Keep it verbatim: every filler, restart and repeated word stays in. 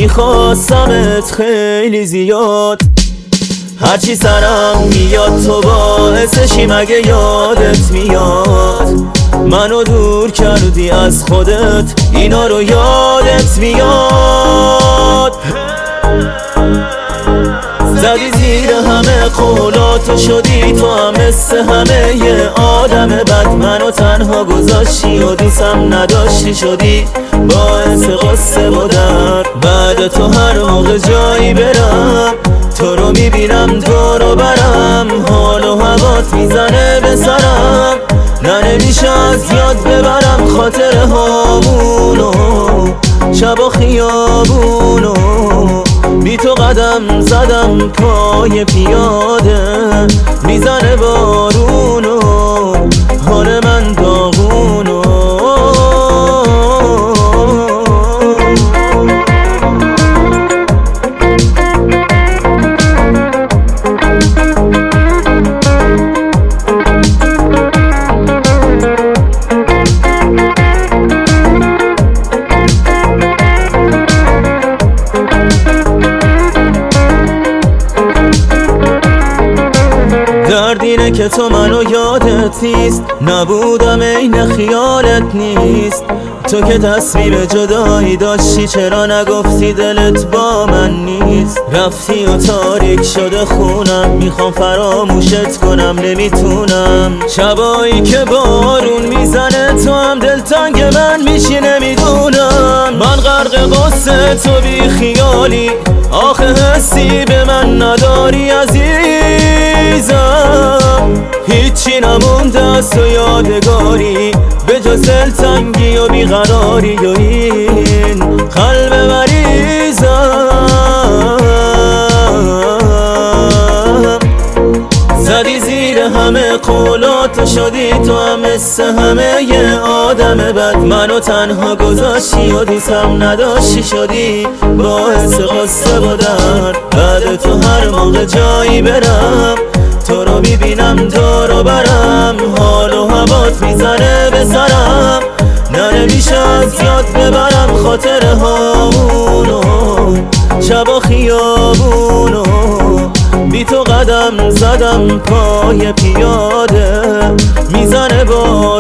میخواستمت خیلی زیاد، هرچی سرم میاد تو باعثشی مگه یادت میاد منو دور کردی از خودت، اینا رو یادت میاد. زدی زیر همه قولاتو شدی تو هم مثل همه یه آدم بد، منو تنها گذاشتی و دوستم نداشتی شدی باعث قصه و درد. بعد تو هر موقع جایی برم تو رو میبینم دور و برم، حال و هوات میزنه به سرم، نه نمیشه از یاد ببرم خاطره هامونو، شب و خیابونو. بی تو قدم زدم پای پیاده میزنه بارونو، حال من داغونو. درد اینه که تو منو یادت نیست، نبودم عین خیالت نیست. تو که تصمیم جدایی داشتی چرا نگفتی دلت با من نیست؟ رفتی و تاریک شده خونم، میخوام فراموشت کنم نمیتونم. شبایی که بارون میزنه تو هم دلتنگ من میشی نمیدونم. من غرق قصه تو بی خیالی، آخه حسی به من نداری عزیزم. هیچی نمونده از تو یادگاری به جز دلتنگی و بیقراری و این قلب مریضم. زدی زیر همه قولاتو شدی تو هم مثل همه یه آدم بد، منو تنها گذاشتی و دوستم نداشتی شدی باعث قصه و درد. بعد تو هر موقع جایی برم تو رو میبینم دور و برم، حال و هوات میزنه به سرم، نه نمیشه از یاد ببرم خاطره هامونو، شب و خیابونو. بی تو قدم زدم پای پیاده میزنه با